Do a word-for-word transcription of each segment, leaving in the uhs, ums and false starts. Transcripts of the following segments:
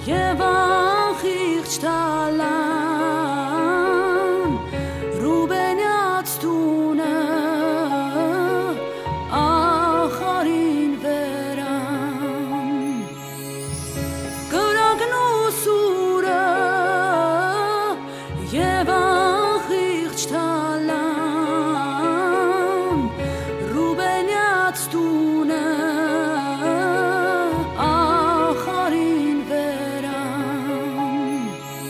եւ անխիղճ տալան Ռուբենյաց տունը ախարին վերան կրակն ու սուրը եւ անխիղճ տալան Ռուբենյաց տունը ախարին վերան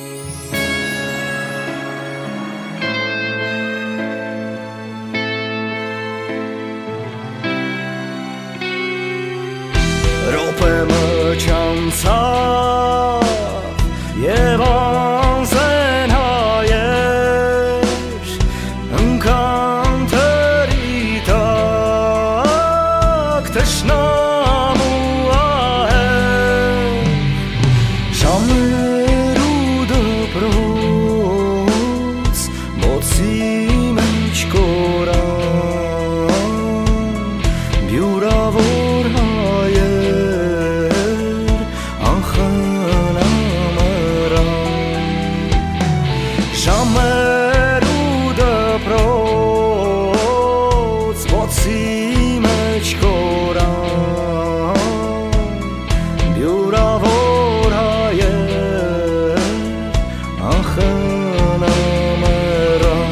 Րոպեմը չանցավ եւ անզեն հայեր ընկան թերի տակ թշնամու ահեր ժամեր ու դպրոց մոցի մեջ կորան բյուրավոր Ժամեր ու դպրոց մոցի մեջ կորան բյուրավոր հայեր անխնամերան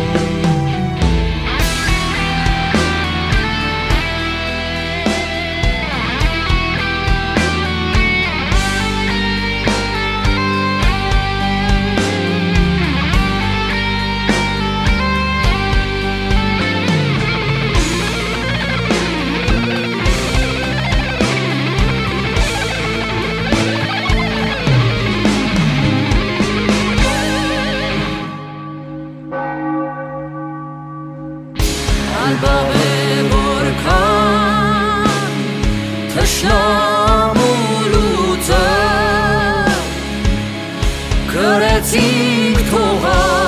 Ալբավե որքան թշնամու լուծը կրեցինք թողա